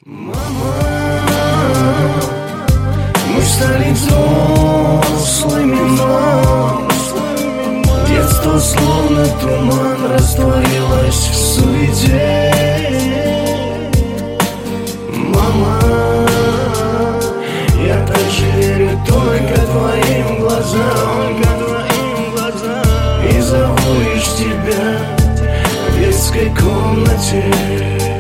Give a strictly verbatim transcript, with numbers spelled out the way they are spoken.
Мама, мы стали взрослыми, но детство словно туман растворилось в суете. Мама, я также верю только твоим глазам, и зову лишь тебя в детской комнате.